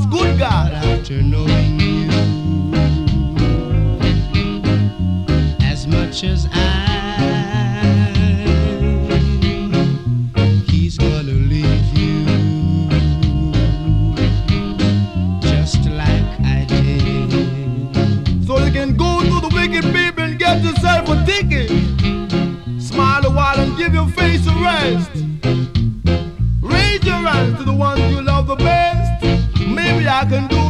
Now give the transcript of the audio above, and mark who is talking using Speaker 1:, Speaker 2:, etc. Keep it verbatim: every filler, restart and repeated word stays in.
Speaker 1: boss, good God.
Speaker 2: After knowing you as much as I, he's gonna leave you just like I did.
Speaker 1: So you can go to the wicked people and get yourself a ticket. Smile a while and give your face a rest. Raise your hands to the ones you love the best. Maybe I can do